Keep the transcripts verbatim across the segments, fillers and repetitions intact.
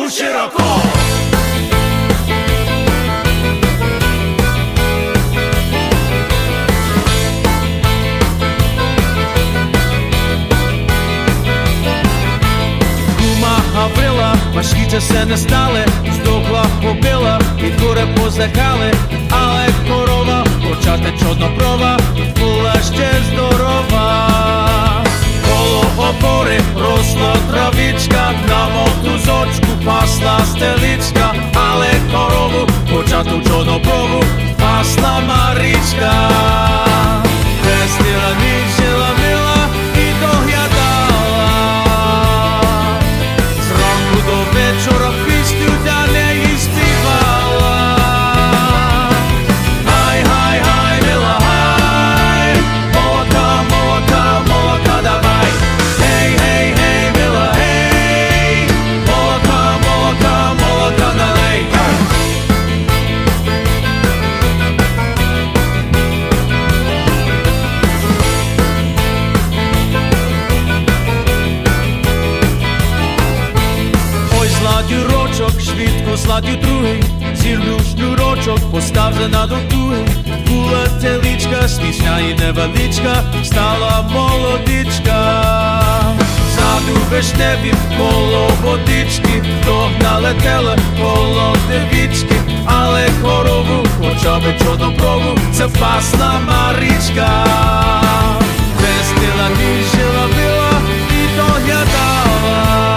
Głosu szeroko. Гаврила, важкіше все не стали, здохла, побила, і кури позахали, але корова, почати чорноброва, була ще здорова. Коло опори росла травичка, на мотузочку пасла стеличка, але корову, почату чорноброву, пасла Маричка. Вестила, нічила, мила і доглядала. Do wieczora pieśniu dla niej śpiewała. Haj, haj, haj, mila, haj, mołaka, mołaka, mołaka dawaj. Hej, hej, hej, mila, hej, mołaka, mołaka, mołaka dalej. Шнурочок, швидко сладю другий, цілю шнурочок, постав же на дотуги. Була теличка, смішна і невеличка, стала молодичка. Ззаду вишневі коло водички, догнали теле коло девічки, але корову, хоча би чорноброву, це пасла Маричка. Вестила, ніжила, била і доглядала.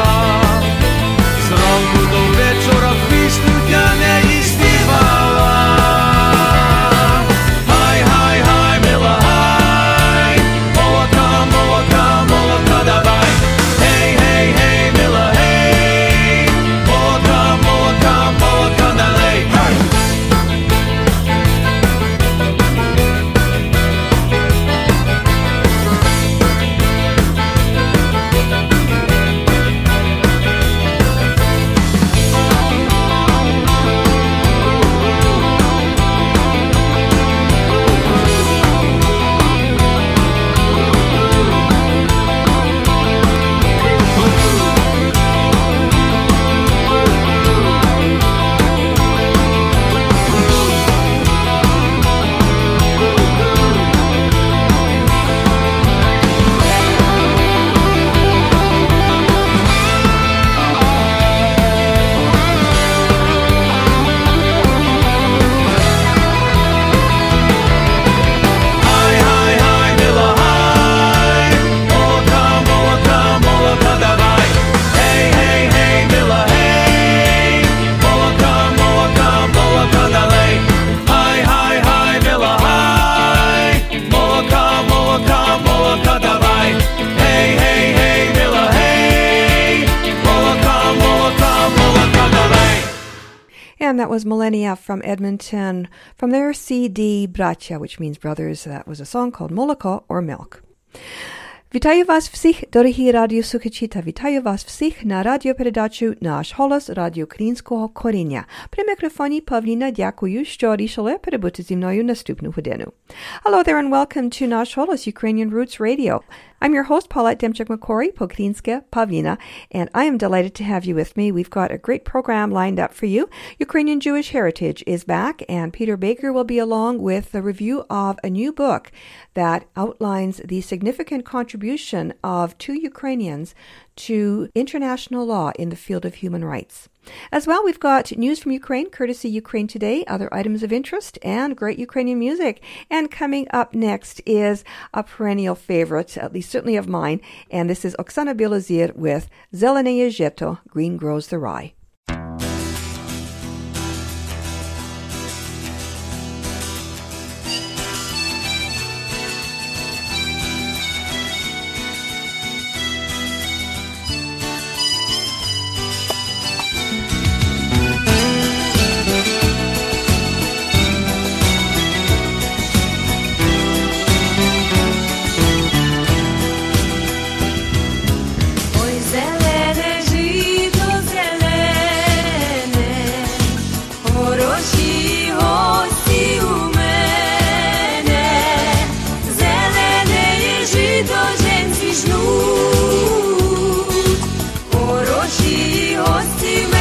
Zronku do wieczora pieśniu dla niej śpiewała. Haj, haj, haj, mila, haj, mołaka, mołaka, mołaka dawaj. Hej, hej, hej, mila, hej, mołaka, mołaka, mołaka dalej. Hej. And that was Millennia from Edmonton, from their C D Bracia, which means brothers. That was a song called Moloko or Milk. Вітаю вас всіх, дорогі радіослухачі, та вітаю вас всіх на радіопередачу «Наш голос» Радіо Українського коріння. При мікрофоні Павліна, дякую, що рішили перебути зі мною наступну годину. Hello there and welcome to «Наш голос» Ukrainian Roots Radio. I'm your host, Paulette Demchuk-McCory, po-ukrainska Pavlina, and I am delighted to have you with me. We've got a great program lined up for you. Ukrainian Jewish Heritage is back, and Peter Baker will be along with a review of a new book that outlines the significant contribution of two Ukrainians to international law in the field of human rights. As well, we've got news from Ukraine, courtesy Ukraine Today, other items of interest, and great Ukrainian music. And coming up next is a perennial favorite, at least certainly of mine, and this is Oksana Bilazir with Zeleneye Zheto, Green Grows the Rye. Хороші гості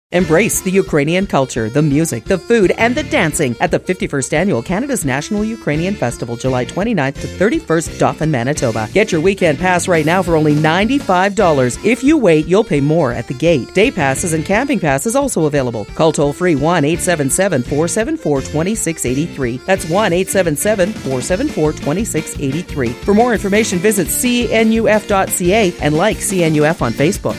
Embrace the Ukrainian culture, the music, the food, and the dancing at the fifty-first Annual Canada's National Ukrainian Festival, July twenty-ninth to thirty-first, Dauphin, Manitoba. Get your weekend pass right now for only ninety-five dollars. If you wait, you'll pay more at the gate. Day passes and camping passes also available. Call toll-free one eight seven seven, four seven four, two six eight three. That's one eight seven seven, four seven four, two six eight three. For more information, visit C N U F dot C A and like C N U F on Facebook.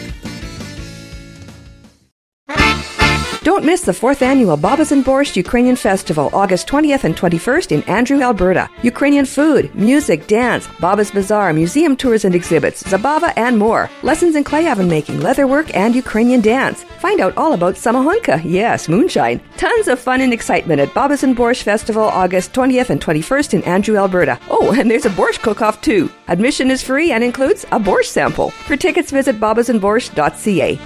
Don't miss the fourth annual Babas and Borscht Ukrainian Festival, August twentieth and twenty-first in Andrew, Alberta. Ukrainian food, music, dance, Babas Bazaar, museum tours and exhibits, Zabava, and more. Lessons in clay oven making, leatherwork, and Ukrainian dance. Find out all about Samahonka, yes, moonshine. Tons of fun and excitement at Babas and Borscht Festival, August twentieth and twenty-first in Andrew, Alberta. Oh, and there's a borscht cook-off too. Admission is free and includes a borscht sample. For tickets, visit babas and borscht dot c a.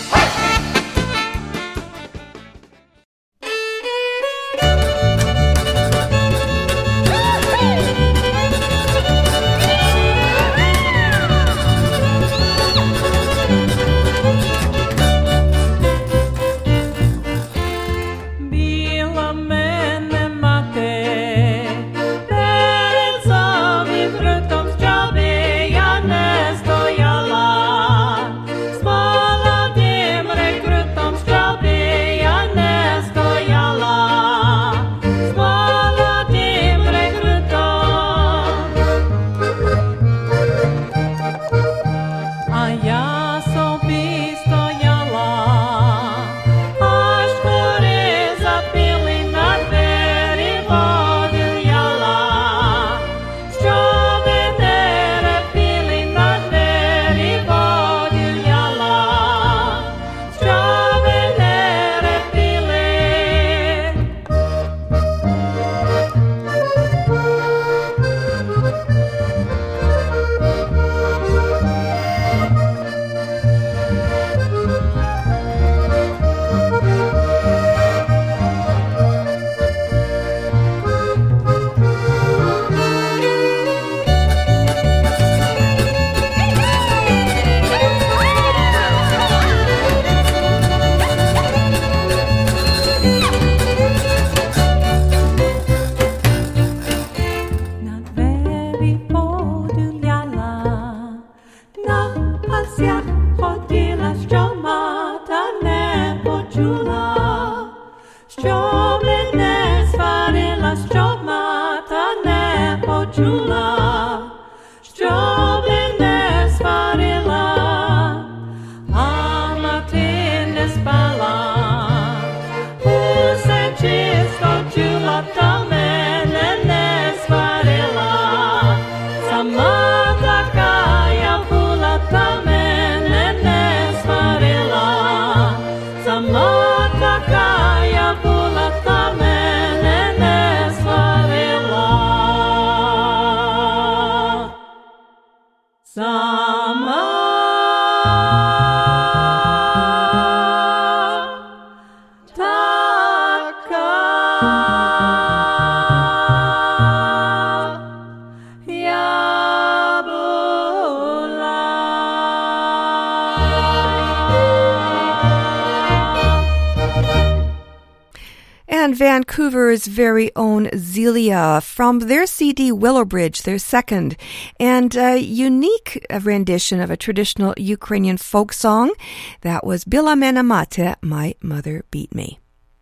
Vancouver's very own Zelia from their C D Willowbridge, their second and a unique rendition of a traditional Ukrainian folk song. That was Bila Mena Mate, My Mother Beat Me.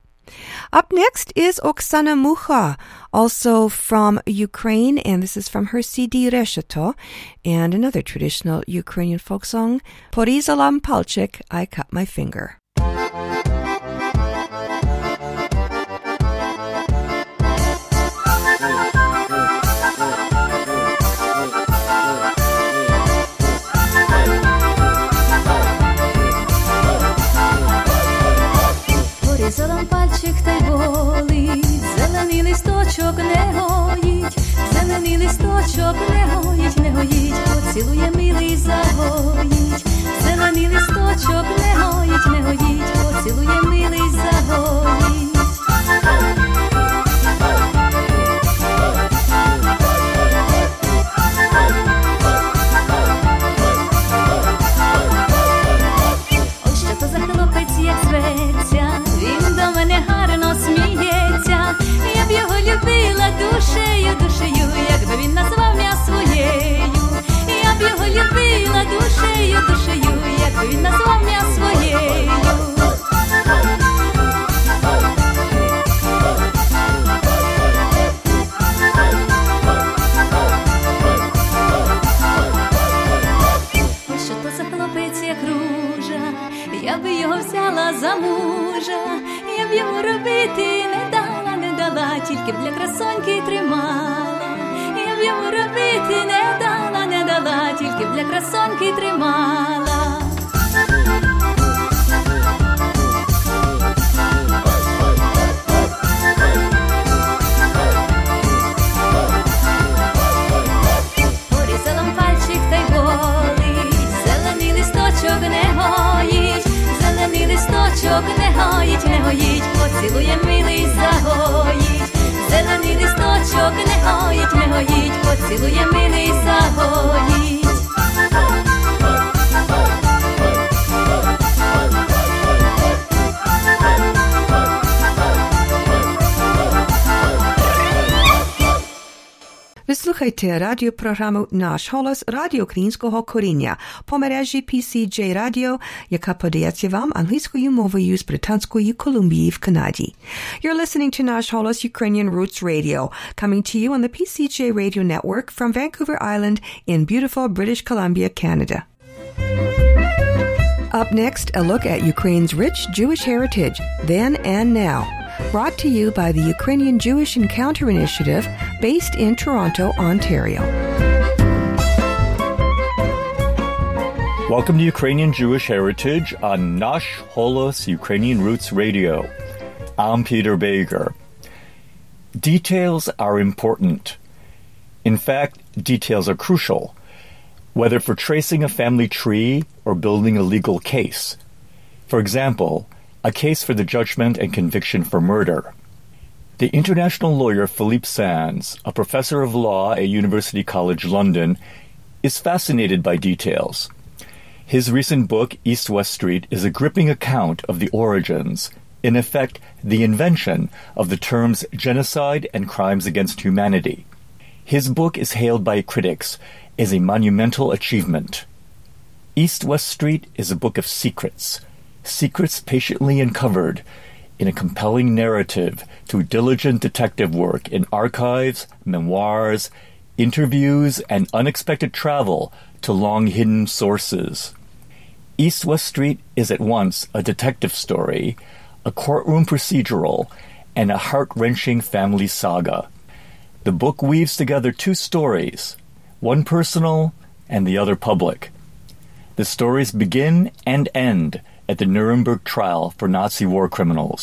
Up next is Oksana Mucha, also from Ukraine, and this is from her C D Resheto, and another traditional Ukrainian folk song, Porizalam Palchik, I Cut My Finger. Порізала пальчик та й болить, зелений листочок не гоїть, зелений листочок не гоїть, не гоїть, поцілує милий загоїть, зелений листочок не гоїть, не гоїть, поцілує милий загоїть. Ой, що то за хлопець, як зве я б його взяла за мужа, я б йому робити не дала, не дала, тільки б для красоньки тримала. Я б йому робити не дала, не дала, тільки б для красоньки тримала. Порізала пальчик та й болить, зелений листочок не гоїть, зелений листочок не гоїть, не гоїть, поцілує милий загоїть. Зелений листочок не гоїть, не гоїть, поцілує милий загоїть. Ви слухайте радіопрограму «Наш голос» Радіо Українського коріння по мережі пі сі джей Radio, яка подається вам англійською мовою з Британської Колумбії в Канаді. You're listening to «Наш голос» Ukrainian Roots Radio, coming to you on the пі сі джей Radio Network from Vancouver Island in beautiful British Columbia, Canada. Up next, a look at Ukraine's rich Jewish heritage, then and now. Brought to you by the Ukrainian Jewish Encounter Initiative, based in Toronto, Ontario. Welcome to Ukrainian Jewish Heritage on Nash Holos Ukrainian Roots Radio. I'm Peter Bager. Details are important. In fact, details are crucial, whether for tracing a family tree or building a legal case. For example, a case for the judgment and conviction for murder. The international lawyer Philippe Sands, a professor of law at University College London, is fascinated by details. His recent book, East-West Street, is a gripping account of the origins, in effect, the invention of the terms genocide and crimes against humanity. His book is hailed by critics as a monumental achievement. East-West Street is a book of secrets, secrets patiently uncovered in a compelling narrative through diligent detective work in archives, memoirs, interviews, and unexpected travel to long-hidden sources. East-West Street is at once a detective story, a courtroom procedural, and a heart-wrenching family saga. The book weaves together two stories, one personal and the other public. The stories begin and end at the Nuremberg trial for Nazi war criminals.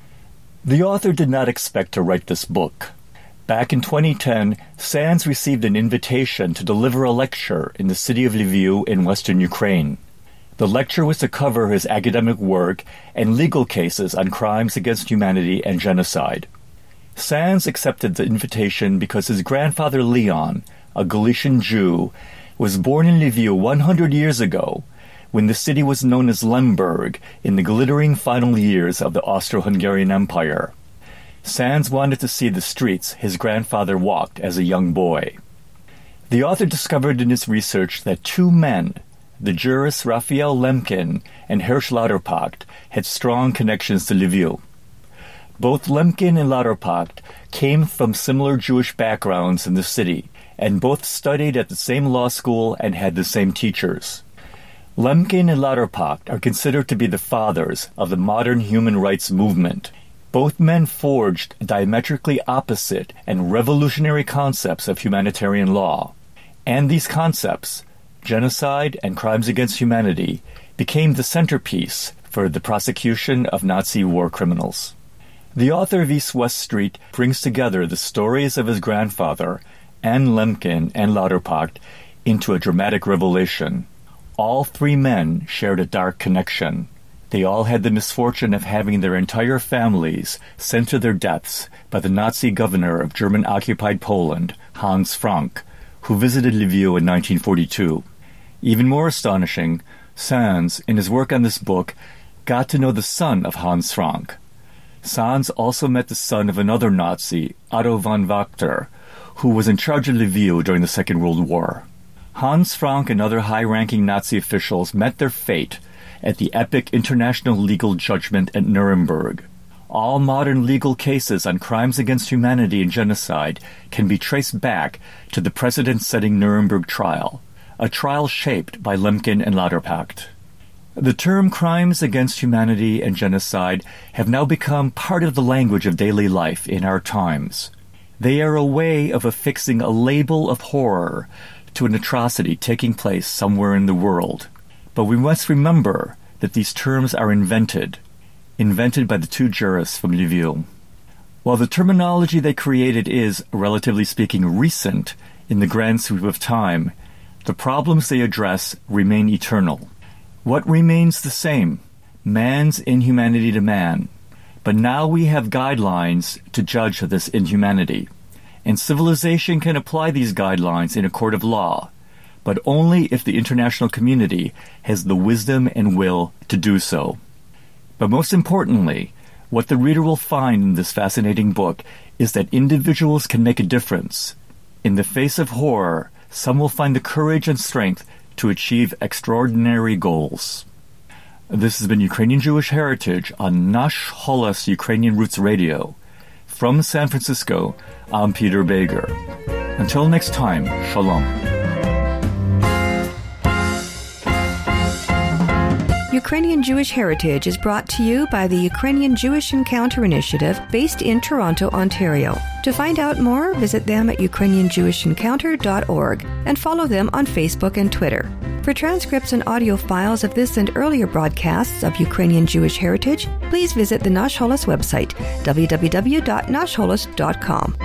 The author did not expect to write this book. Back in twenty ten, Sands received an invitation to deliver a lecture in the city of Lviv in western Ukraine. The lecture was to cover his academic work and legal cases on crimes against humanity and genocide. Sands accepted the invitation because his grandfather Leon, a Galician Jew, was born in Lviv one hundred years ago, when the city was known as Lemberg in the glittering final years of the Austro-Hungarian Empire. Sands wanted to see the streets his grandfather walked as a young boy. The author discovered in his research that two men, the jurist Raphael Lemkin and Hersch Lauterpacht, had strong connections to Lviv. Both Lemkin and Lauterpacht came from similar Jewish backgrounds in the city, and both studied at the same law school and had the same teachers. Lemkin and Lauterpacht are considered to be the fathers of the modern human rights movement. Both men forged diametrically opposite and revolutionary concepts of humanitarian law. And these concepts, genocide and crimes against humanity, became the centerpiece for the prosecution of Nazi war criminals. The author of East-West Street brings together the stories of his grandfather, and Lemkin and Lauterpacht, into a dramatic revelation. All three men shared a dark connection. They all had the misfortune of having their entire families sent to their deaths by the Nazi governor of German-occupied Poland, Hans Frank, who visited Lviv in nineteen forty-two. Even more astonishing, Sands, in his work on this book, got to know the son of Hans Frank. Sands also met the son of another Nazi, Otto von Wachter, who was in charge of Lviv during the Second World War. Hans Frank and other high-ranking Nazi officials met their fate at the epic international legal judgment at Nuremberg. All modern legal cases on crimes against humanity and genocide can be traced back to the precedent-setting Nuremberg trial, a trial shaped by Lemkin and Lauterpacht. The term crimes against humanity and genocide have now become part of the language of daily life in our times. They are a way of affixing a label of horror to an atrocity taking place somewhere in the world. But we must remember that these terms are invented, invented by the two jurists from Lviv. While the terminology they created is, relatively speaking, recent in the grand sweep of time, the problems they address remain eternal. What remains the same? Man's inhumanity to man. But now we have guidelines to judge this inhumanity, and civilization can apply these guidelines in a court of law, but only if the international community has the wisdom and will to do so. But most importantly, what the reader will find in this fascinating book is that individuals can make a difference. In the face of horror, some will find the courage and strength to achieve extraordinary goals. This has been Ukrainian Jewish Heritage on Nash Holos Ukrainian Roots Radio. From San Francisco, I'm Peter Bager. Until next time, Shalom. Ukrainian Jewish Heritage is brought to you by the Ukrainian Jewish Encounter Initiative based in Toronto, Ontario. To find out more, visit them at ukrainian jewish encounter dot org and follow them on Facebook and Twitter. For transcripts and audio files of this and earlier broadcasts of Ukrainian Jewish Heritage, please visit the Nash Holos website, w w w dot nash holos dot com.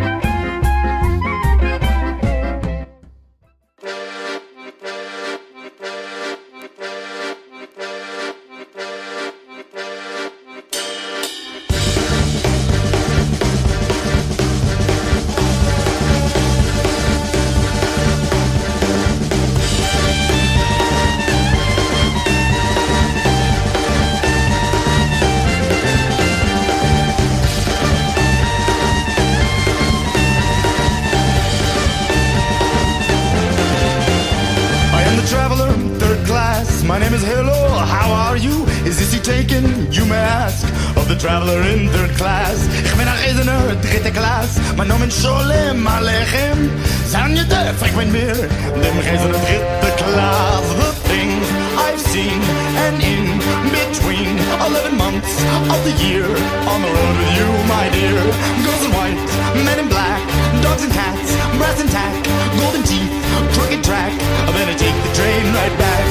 My name is Hello, how are you? Is this seat taken? You may ask of the traveler in third class. Ich bin ein Reisender, dritte Klasse. Mein Name ist Sholem Aleichem. San Yedef, frag mit mir, dem Reisender dritte Klasse. The things I've seen and in between eleven months of the year. On the road with you, my dear. Girls in white, men in black, dogs and cats, brass and tack, golden teeth, crooked track. Then I take the train right back.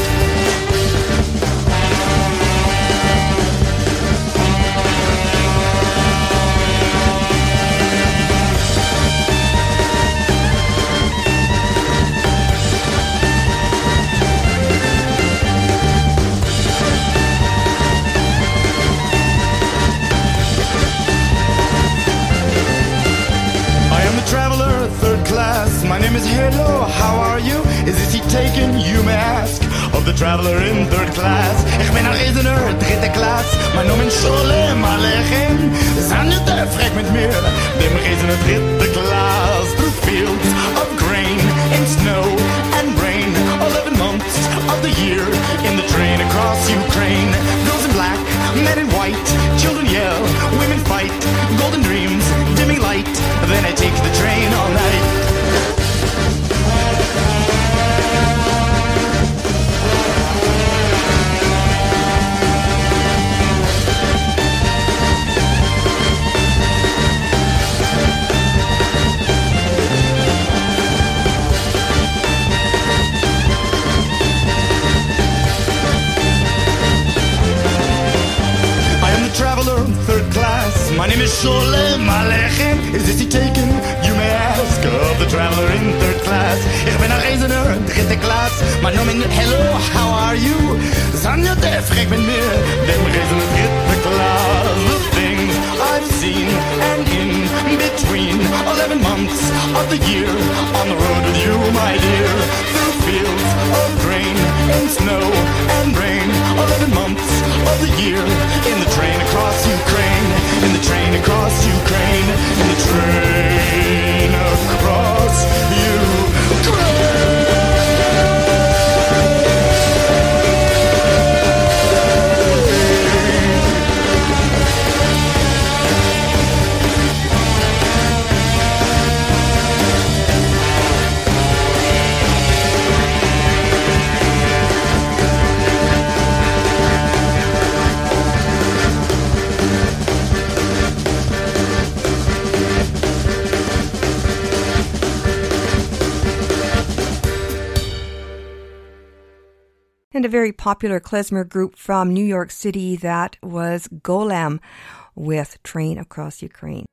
Traveler, third class. My name is Hello, how are you? Is this seat taken? You may ask of the traveler in third class. Ich bin ein Reisender, dritte Klasse. Mein Name ist Sholem Aleichem. San Yedef, frag mit mir, dem Reisender dritte Klasse. Through fields of grain and snow and rain, eleven months of the year in the train across Ukraine. Girls in black, men in white, children yell, women fight, golden dreams, dimming light. Then I take the train all night. Third class. My name is Sholem Aleichem. Is this seat taken? You may ask of the traveler in third class. Ich bin ein Reisender, dritte Klasse. Mein Name ist Hello, how are you? San Yedef, frag mit mir, dem Reisender dritte Klasse. The things I've seen and in between eleven months of the year. On the road with you, my dear. Through fields of grain and snow and rain. eleven months of the year in the train across Ukraine, in the train across Ukraine, in the train across Ukraine. And a very popular klezmer group from New York City, that was Golem with Train Across Ukraine.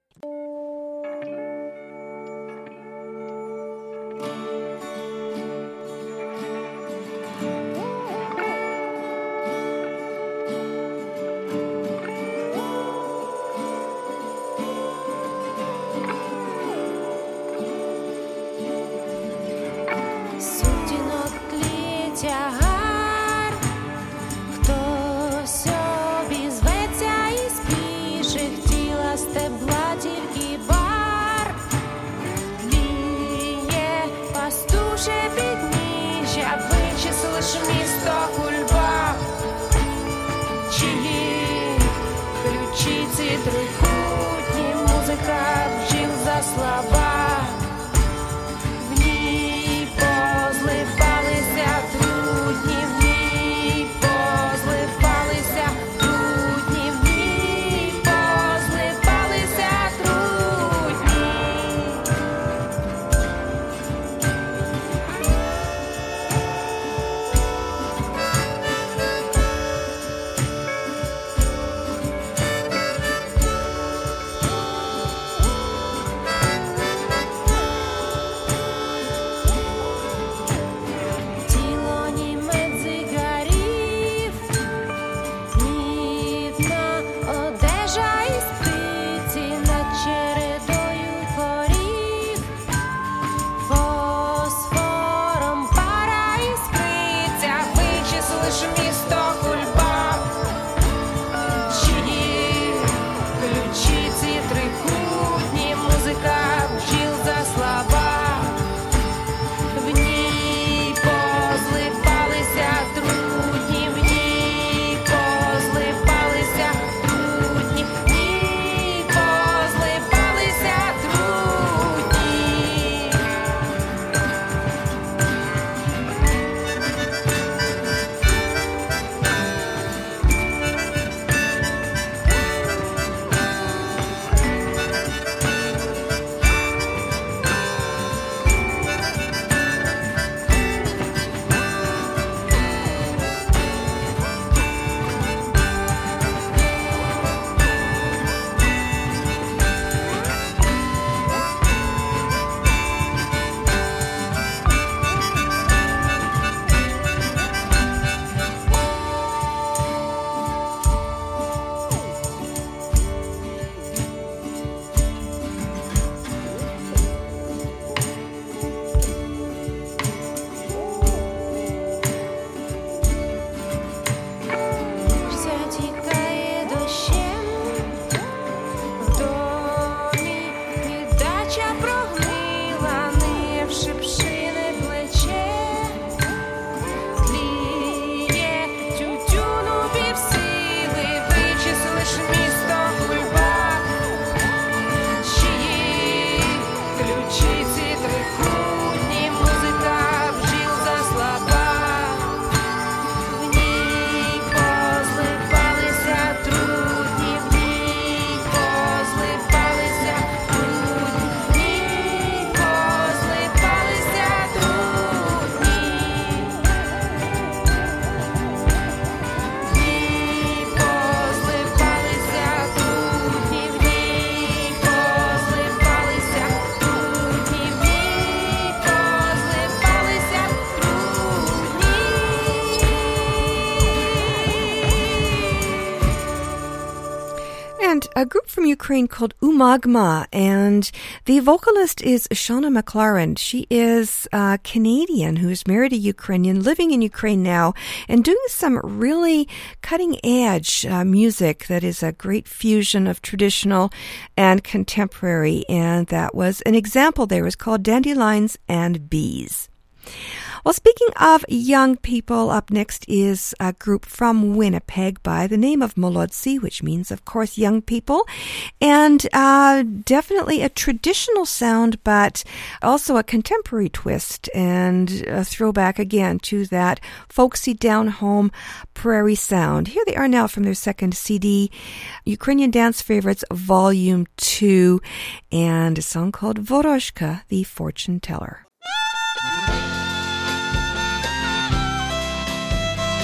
A group from Ukraine called Umagma, and the vocalist is Shauna McLaren. She is a Canadian who's married a Ukrainian, living in Ukraine now, and doing some really cutting-edge uh, music that is a great fusion of traditional and contemporary, and that was an example there. It was called Dandelions and Bees. Well, speaking of young people, up next is a group from Winnipeg by the name of Molodsi, which means, of course, young people, and uh, definitely a traditional sound, but also a contemporary twist and a throwback again to that folksy down-home prairie sound. Here they are now from their second C D, Ukrainian Dance Favorites Volume two, and a song called Voroshka, the Fortune Teller.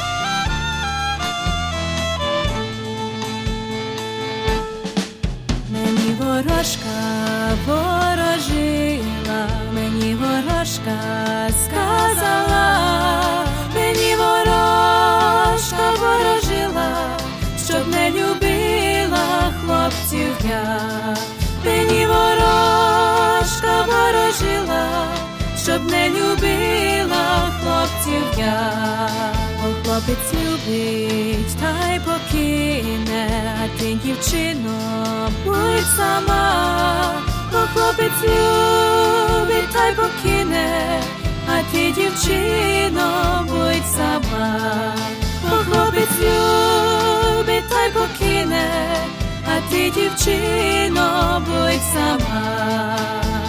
ворожка ворожила, мені ворожка сказала, мені ворожка ворожила, щоб не любила хлопців я. Мені ворожка ворожила, щоб не любила хлопців я. Бо хлопець любить, та й покине, а ти, дівчино, будь сама. Бо хлопець любить, та й покине, а ти, дівчино, будь сама. Бо хлопець любить, та й покине, а ти, дівчино, будь сама.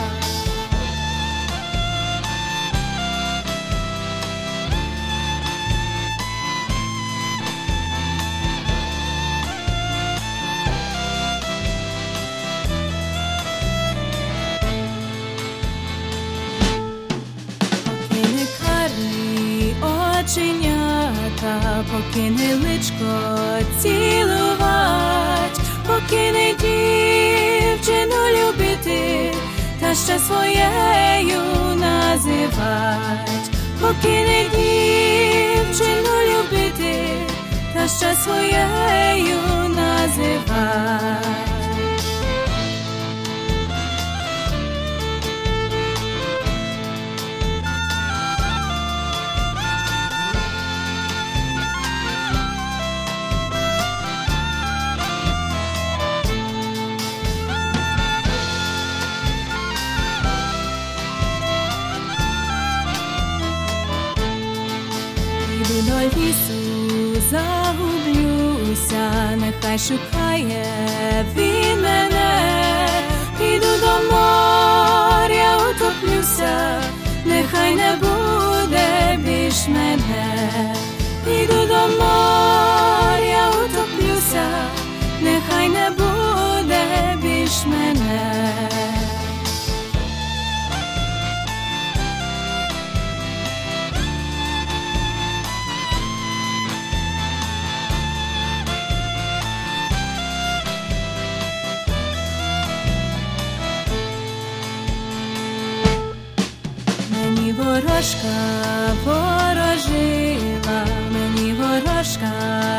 Оченята, покине личко цілувать, покине дівчину любити, та ще своєю називать. Покине дівчину любити, та ще своєю називать. До лісу загублюся, нехай шукає він мене. Піду до моря, утоплюся, нехай не буде більш мене. Піду до моря, утоплюся, нехай не буде більш мене. Ворожка ворожила, мені ворожка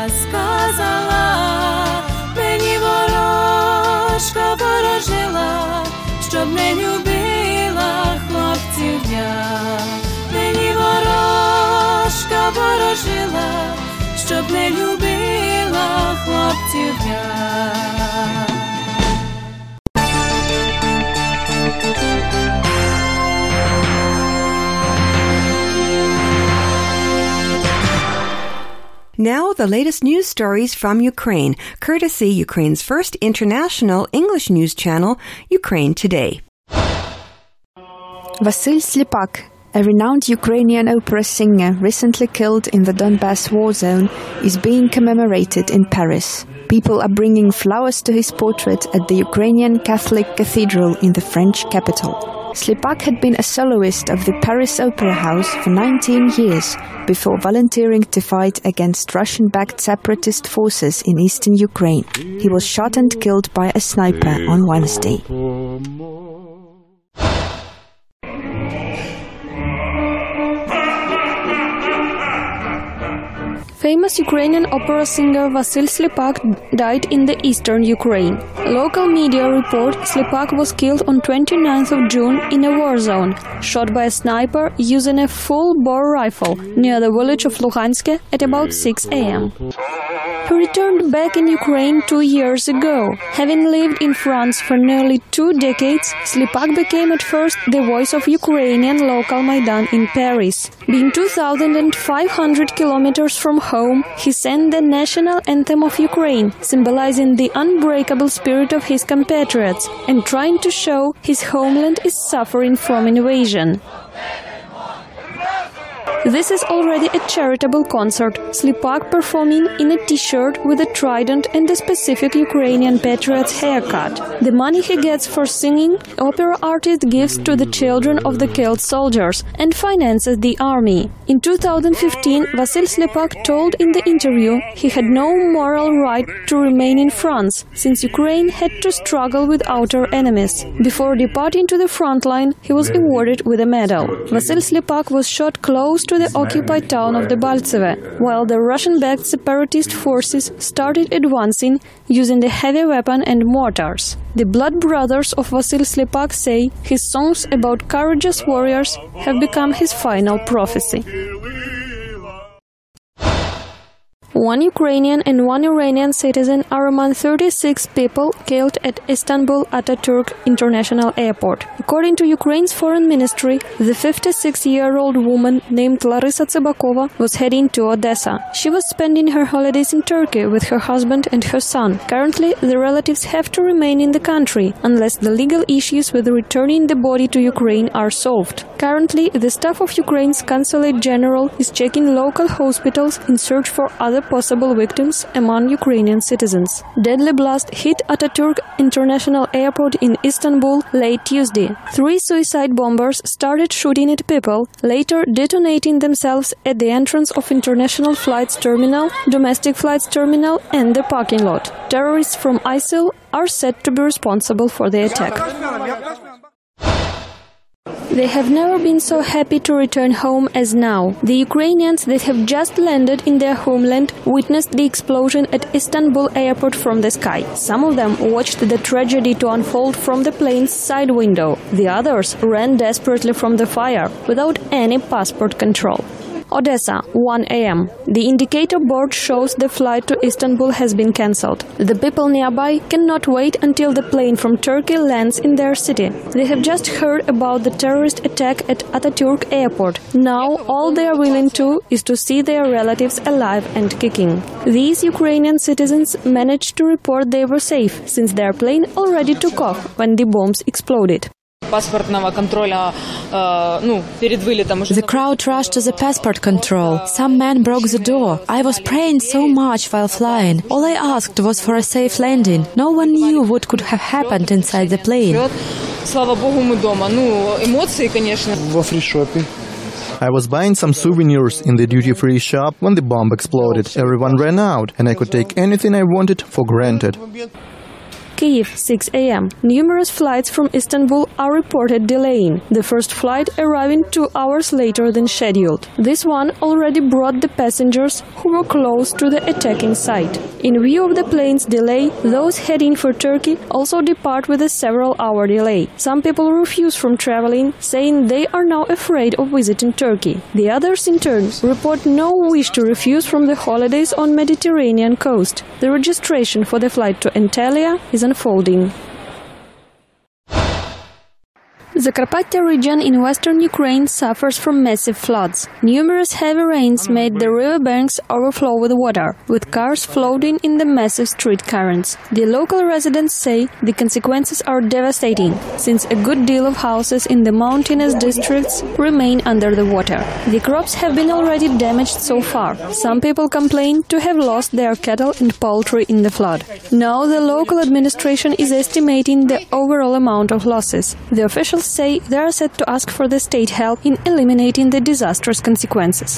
сказала, мені ворожка ворожила, щоб не любила хлопців я. Мені ворожка ворожила, щоб не любила хлопців я. Now, the latest news stories from Ukraine, courtesy Ukraine's first international English news channel, Ukraine Today. Vasyl Slipak, a renowned Ukrainian opera singer recently killed in the Donbass war zone, is being commemorated in Paris. People are bringing flowers to his portrait at the Ukrainian Catholic Cathedral in the French capital. Slipak had been a soloist of the Paris Opera House for nineteen years before volunteering to fight against Russian-backed separatist forces in eastern Ukraine. He was shot and killed by a sniper on Wednesday. Famous Ukrainian opera singer Vasyl Slipak died in the eastern Ukraine. Local media report Slipak was killed on twenty-ninth of June in a war zone, shot by a sniper using a full-bore rifle near the village of Luhansk at about six a m He returned back in Ukraine two years ago. Having lived in France for nearly two decades, Slipak became at first the voice of Ukrainian local Maidan in Paris. Being two thousand five hundred kilometers from home, he sang the national anthem of Ukraine, symbolizing the unbreakable spirit of his compatriots and trying to show his homeland is suffering from invasion. This is already a charitable concert, Slipak performing in a t-shirt with a trident and a specific Ukrainian patriot's haircut. The money he gets for singing, opera artist gives to the children of the killed soldiers and finances the army. In two thousand fifteen, Vasil Slipak told in the interview he had no moral right to remain in France, since Ukraine had to struggle with outer enemies. Before departing to the front line, he was awarded with a medal. Vasil Slipak was shot close to the occupied town of Debaltseve, while the Russian-backed separatist forces started advancing using the heavy weapon and mortars. The blood brothers of Vasil Slipak say his songs about courageous warriors have become his final prophecy. One Ukrainian and one Iranian citizen are among thirty-six people killed at Istanbul Ataturk International Airport. According to Ukraine's foreign ministry, the fifty-six-year-old woman named Larisa Tsibakova was heading to Odessa. She was spending her holidays in Turkey with her husband and her son. Currently, the relatives have to remain in the country unless the legal issues with returning the body to Ukraine are solved. Currently, the staff of Ukraine's Consulate General is checking local hospitals in search for other possible victims among Ukrainian citizens. Deadly blast hit Ataturk International Airport in Istanbul late Tuesday. Three suicide bombers started shooting at people, later detonating themselves at the entrance of International Flights Terminal, Domestic Flights Terminal and the parking lot. Terrorists from ISIL are said to be responsible for the attack. They have never been so happy to return home as now. The Ukrainians that have just landed in their homeland witnessed the explosion at Istanbul airport from the sky. Some of them watched the tragedy to unfold from the plane's side window. The others ran desperately from the fire without any passport control. Odessa, one a m The indicator board shows the flight to Istanbul has been cancelled. The people nearby cannot wait until the plane from Turkey lands in their city. They have just heard about the terrorist attack at Ataturk airport. Now all they are willing to is to see their relatives alive and kicking. These Ukrainian citizens managed to report they were safe, since their plane already took off when the bombs exploded. The crowd rushed to the passport control. Some man broke the door. I was praying so much while flying. All I asked was for a safe landing. No one knew what could have happened inside the plane. I was buying some souvenirs in the duty-free shop when the bomb exploded. Everyone ran out, and I could take anything I wanted for granted. Kyiv, six a m Numerous flights from Istanbul are reported delaying, the first flight arriving two hours later than scheduled. This one already brought the passengers who were close to the attacking site. In view of the plane's delay, those heading for Turkey also depart with a several-hour delay. Some people refuse from traveling, saying they are now afraid of visiting Turkey. The others, in turn, report no wish to refuse from the holidays on Mediterranean coast. The registration for the flight to Antalya is unfolding. The Carpathia region in western Ukraine suffers from massive floods. Numerous heavy rains made the riverbanks overflow with water, with cars floating in the massive street currents. The local residents say the consequences are devastating, since a good deal of houses in the mountainous districts remain under the water. The crops have been already damaged so far. Some people complain to have lost their cattle and poultry in the flood. Now the local administration is estimating the overall amount of losses. The officials say they are set to ask for the state help in eliminating the disastrous consequences.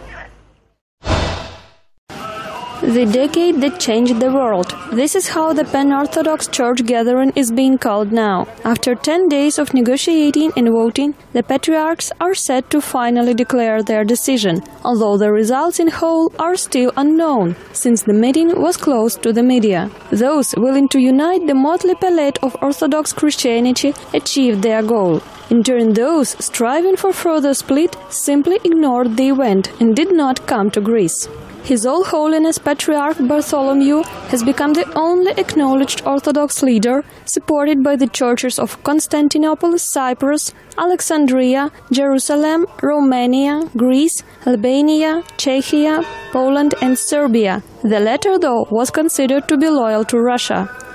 The decade that changed the world. This is how the Pan-Orthodox Church gathering is being called now. After ten days of negotiating and voting, the patriarchs are set to finally declare their decision, although the results in whole are still unknown, since the meeting was closed to the media. Those willing to unite the motley palette of Orthodox Christianity achieved their goal. In turn, those striving for further split simply ignored the event and did not come to Greece. His All Holiness Patriarch Bartholomew has become the only acknowledged Orthodox leader supported by the churches of Constantinople, Cyprus, Alexandria, Jerusalem, Romania, Greece, Albania, Czechia, Poland and Serbia. The latter, though, was considered to be loyal to Russia.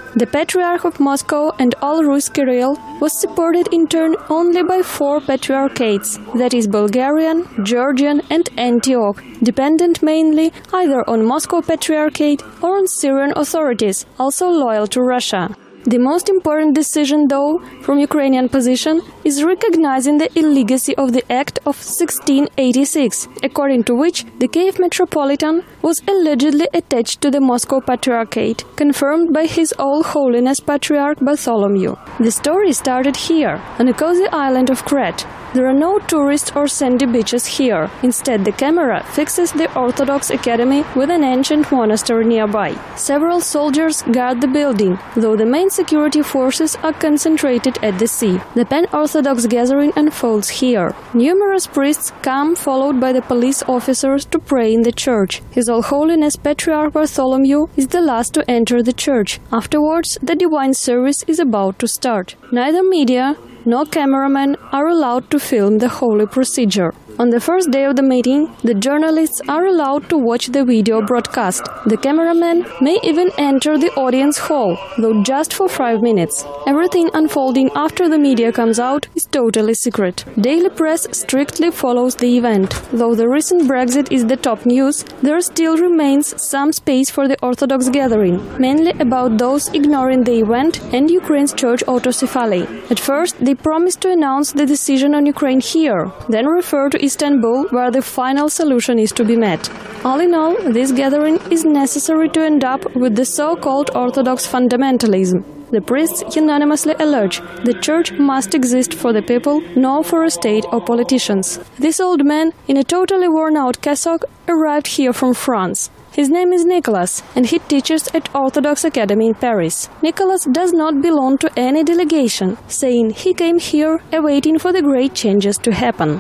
The Patriarch of Moscow and all Rus Kirill was supported in turn only by four patriarchates, that is Bulgarian, Georgian and Antioch, dependent mainly either on Moscow Patriarchate or on Syrian authorities, also loyal to Russia. The most important decision, though, from Ukrainian position, is recognizing the illegacy of the Act of sixteen eighty-six, according to which the Kiev Metropolitan was allegedly attached to the Moscow Patriarchate, confirmed by His All Holiness Patriarch Bartholomew. The story started here, on a cozy island of Crete. There are no tourist or sandy beaches here. Instead, the camera fixes the Orthodox Academy with an ancient monastery nearby. Several soldiers guard the building, though the main security forces are concentrated at the sea. The pan-Orthodox gathering unfolds here. Numerous priests come, followed by the police officers, to pray in the church. His All Holiness Patriarch Bartholomew is the last to enter the church. Afterwards, the divine service is about to start. Neither media no cameramen are allowed to film the holy procedure. On the first day of the meeting, the journalists are allowed to watch the video broadcast. The cameraman may even enter the audience hall, though just for five minutes. Everything unfolding after the media comes out is totally secret. Daily press strictly follows the event. Though the recent Brexit is the top news, there still remains some space for the Orthodox gathering, mainly about those ignoring the event and Ukraine's church autocephaly. At first, they promised to announce the decision on Ukraine here, then refer to Istanbul, where the final solution is to be met. All in all, this gathering is necessary to end up with the so-called Orthodox fundamentalism. The priests unanimously allege the church must exist for the people, not for a state or politicians. This old man, in a totally worn-out cassock, arrived here from France. His name is Nicholas, and he teaches at Orthodox Academy in Paris. Nicholas does not belong to any delegation, saying he came here awaiting for the great changes to happen.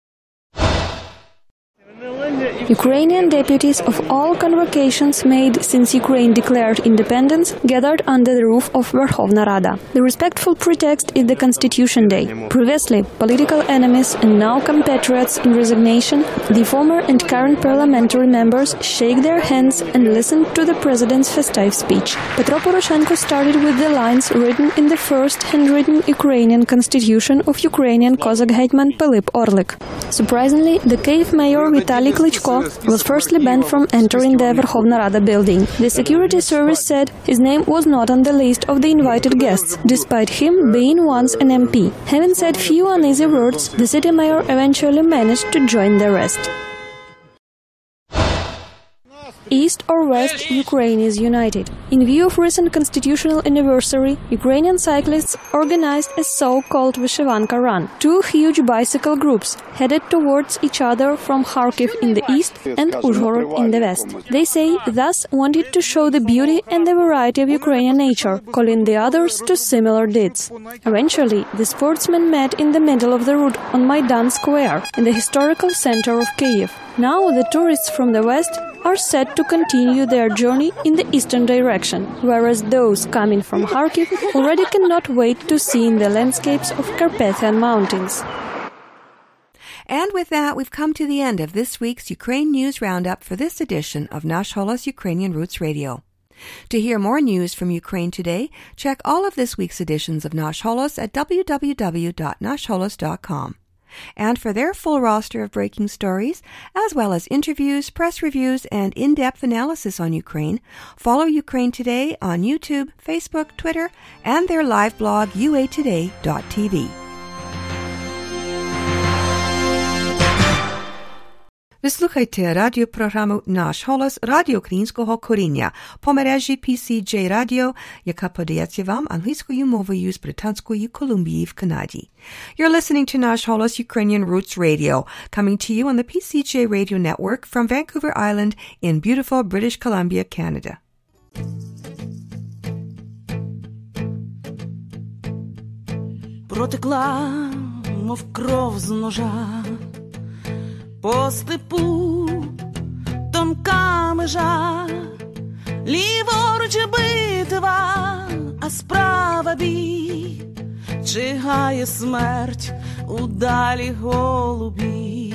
Ukrainian deputies of all convocations made since Ukraine declared independence gathered under the roof of Verkhovna Rada. The respectful pretext is the Constitution Day. Previously, political enemies and now compatriots in resignation, the former and current parliamentary members shake their hands and listen to the president's festive speech. Petro Poroshenko started with the lines written in the first handwritten Ukrainian constitution of Ukrainian Cossack hetman Pilip Orlik. Surprisingly, the Kiev mayor Vitaly Klitschko was firstly banned from entering the Verkhovna Rada building. The security service said his name was not on the list of the invited guests, despite him being once an M P. Having said few uneasy words, the city mayor eventually managed to join the rest. East or West, Ukraine is united. In view of recent constitutional anniversary, Ukrainian cyclists organized a so-called Vyshivanka Run. Two huge bicycle groups headed towards each other from Kharkiv in the east and Uzhhorod in the west. They say thus wanted to show the beauty and the variety of Ukrainian nature, calling the others to similar deeds. Eventually, the sportsmen met in the middle of the route on Maidan Square, in the historical center of Kyiv. Now the tourists from the west are set to continue their journey in the eastern direction, whereas those coming from Kharkiv already cannot wait to see in the landscapes of Carpathian Mountains. And with that, we've come to the end of this week's Ukraine News Roundup for this edition of Nash Holos Ukrainian Roots Radio. To hear more news from Ukraine today, check all of this week's editions of Nash Holos at w w w dot nash holos dot com. And for their full roster of breaking stories, as well as interviews, press reviews, and in-depth analysis on Ukraine, follow Ukraine Today on YouTube, Facebook, Twitter, and their live blog u a today dot t v. Ви слухайте радіопрограму «Наш голос» Радіо Українського коріння по мережі пі сі джей Radio, яка подається вам англійською мовою з Британської Колумбії в Канаді. You're listening to Nash Holos Ukrainian Roots Radio, coming to you on the P C J Radio Network from Vancouver Island in beautiful British Columbia, Canada. Протекла, мов кров з ножа, по степу тонка межа, ліворуч битва, а справа бій, чигає смерть у далі голубі.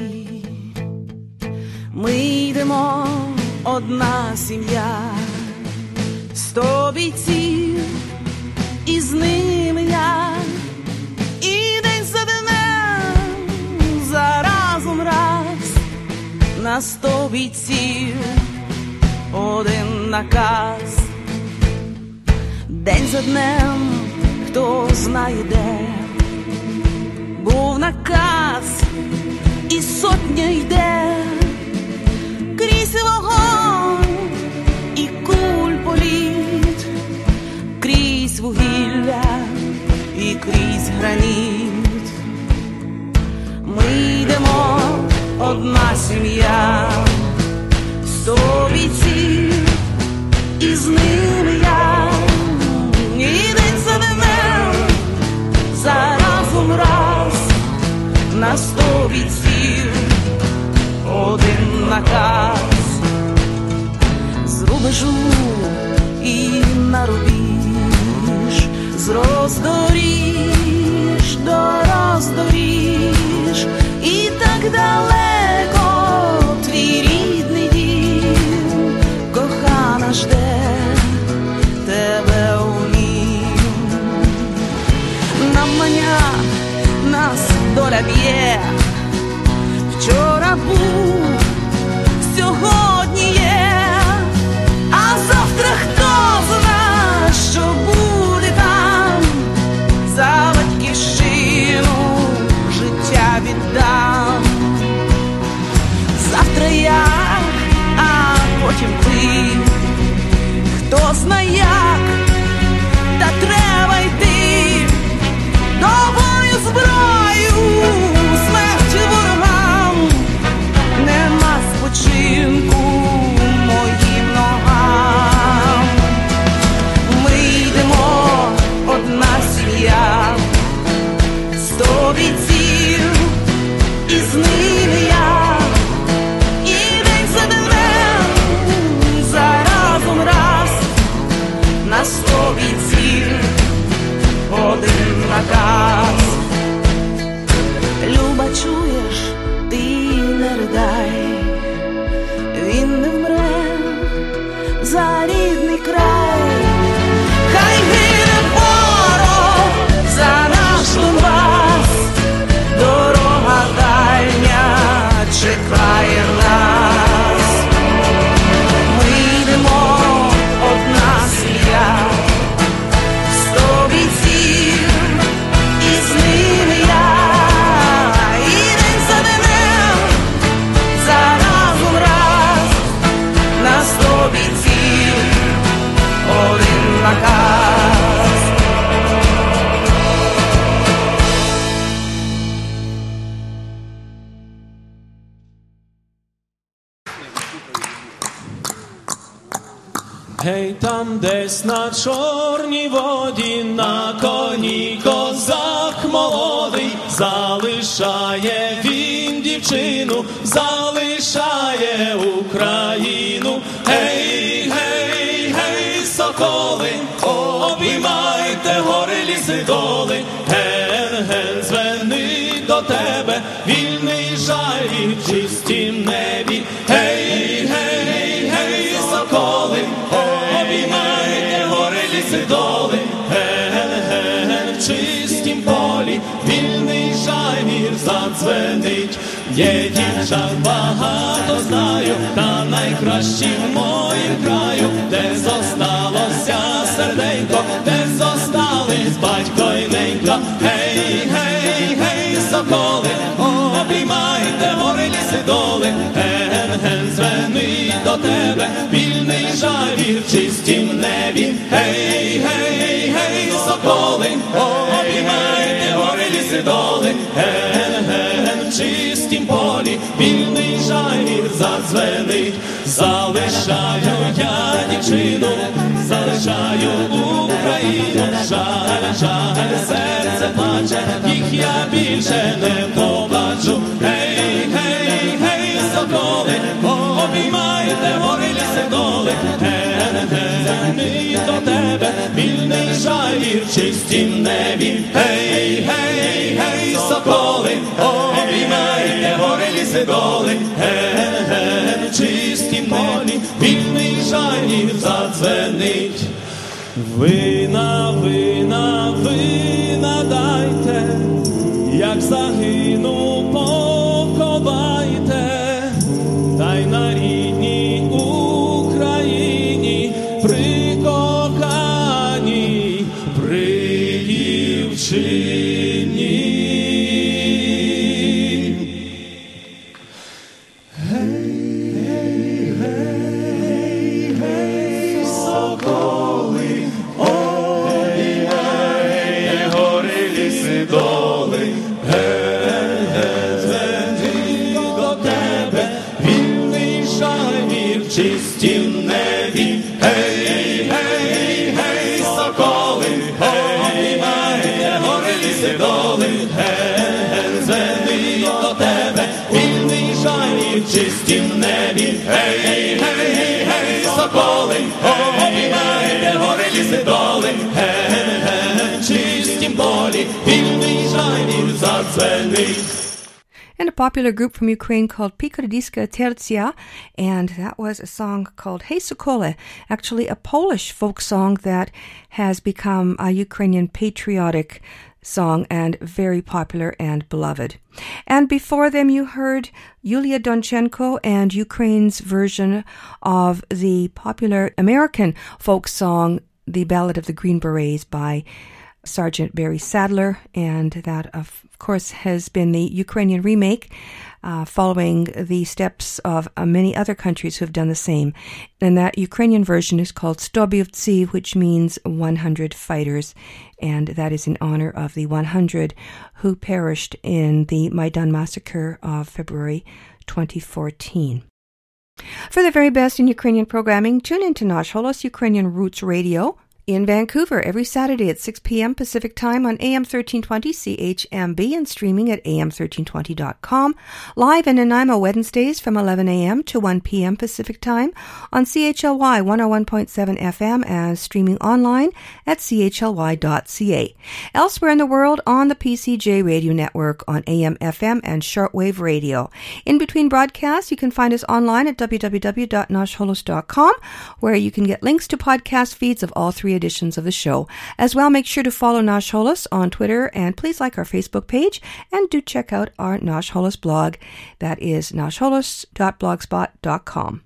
Ми йдемо, одна сім'я, сто бійців, і з ними я, і день за днем, заразом раз, на сто бійців один наказ. День за днем, хто знає де, був наказ, і сотня йде крізь вогонь і куль політ, крізь вугілля і крізь граніт. Ми йдемо, одна сім'я, сто бійців, і з ними я, і день за днем, заразом раз, на сто бійців один наказ. З рубежу і на рубіж, з роздоріж до роздоріж, і так далеко твій рідний дім, кохана жде тебе у нім. Навмання нас доля б'є, вчора був, сьогодні є, а завтра хто зна, що буде там. За батьківщину життя віддам. Завтра я, а потім ти, хто знає як, та треба йти до бою зброю, смерть ворогам, нема спочинку моїм ногам. Ми йдемо, одна сім'я, сто бійців, і з ними я, і день за днем, заразом раз, на сто бійців один наказ. Люба, чуєш, ти не ридай, він не вмре за рідний край. Хай гине ворог за наш Донбас, дорога дальня чекає нас. Ми йдемо, одна сім'я, сто бійців, і з ними я, і день за днем, заразом раз, на сто бійців один наказ. Гей, там десь на чорній воді, на коні козак молодий, залишає він дівчину, залишає Україну. Гей, гей, гей, соколи, обіймайте гори, ліси, доли. Ген, ген, звенить до тебе вільний жай в чистім небі. Гей, гей, гей, соколи, обіймайте гори, ліси, доли. Ген, ген, в чистім полі вільний жайвір задзвенить. Є дівчат багато знаю, та найкращі в моїм краю, де зосталося серденько, де зостались батько й ненька. Гей, гей, гей, соколи, обіймайте гори, ліси, доли. Ген, ген, звенить до тебе вільний жайвір в чистім небі. Гей, гей, гей, соколи, обіймайте гори, ліси, доли. Ген, ген, в чистім полі вільний жайвір задзвенить. Залишаю я дівчину, залишаю Україну. Жаль, жаль, серце плаче, їх я більше не побачу. Гей, гей, гей, соколи, обіймайте гори, ліси, доли. Ген, ген, і до тебе вільний жайвір в чистім небі. Гей, гей, гей, соколи, обіймайте гори, ліси, доли. Ген, ген, в чистім полі вільний вільний жайвір задзвенить. Вина, вина, вина дайте, як загину, поховайте, та й на рідній Україні при коханій, при дівчині. Чисті в небі, гей, гей, гей, соколи, гей, гей, гори, ліси, доли, гей, звени до тебе, вільний жайвір, чисті в небі, гей, гей, гей, соколи, гей, гей, гори, ліси, доли, гей, гей, чисті в полі, вільний жайвір задзвенить. And a popular group from Ukraine called Pikardicka Tercia, and that was a song called Hey Sokole, actually a Polish folk song that has become a Ukrainian patriotic song and very popular and beloved. And before them you heard Yulia Donchenko and Ukraine's version of the popular American folk song, The Ballad of the Green Berets by Sergeant Barry Sadler, and that, of course, has been the Ukrainian remake, uh, following the steps of uh, many other countries who have done the same. And that Ukrainian version is called sto bivtsi, which means one hundred fighters, and that is in honor of the one hundred who perished in the Maidan massacre of February twenty fourteen. For the very best in Ukrainian programming, tune in to Nash Holos Ukrainian Roots Radio in Vancouver every Saturday at six p.m. Pacific Time on A M thirteen twenty C H M B and streaming at A M thirteen twenty dot com. Live in Nanaimo Wednesdays from eleven a.m. to one p.m. Pacific Time on C H L Y one oh one point seven F M and streaming online at C H L Y dot C A. Elsewhere in the world on the P C J Radio Network on A M F M and shortwave radio. In between broadcasts, you can find us online at w w w dot nash holos dot com, where you can get links to podcast feeds of all three editions of the show. As well, make sure to follow Nash Holos on Twitter, and please like our Facebook page, and do check out our Nash Holos blog. That is nash holos dot blogspot dot com.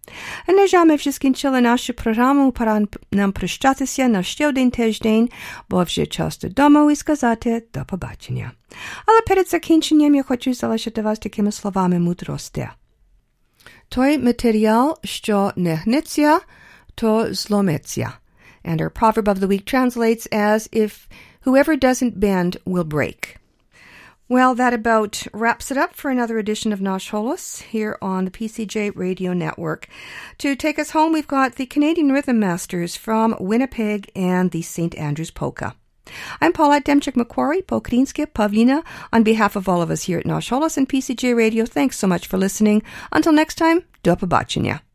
А на жаль, ми вже скінчили нашу програму, пора нам прощатися на ще один тиждень, бо вже час додому і сказати до побачення. Але перед закінченням я хочу залишити вас такими словами мудрості. Той матеріал, що не гнеться, то зломиться. And our proverb of the week translates as, if whoever doesn't bend will break. Well, that about wraps it up for another edition of Nash Holos here on the P C J Radio Network. To take us home, we've got the Canadian Rhythm Masters from Winnipeg and the Saint Andrews Polka. I'm Paulette Demchik-Macquarie, Pokrinske, Pavlina. On behalf of all of us here at Nash Holos and P C J Radio, thanks so much for listening. Until next time, do побачення.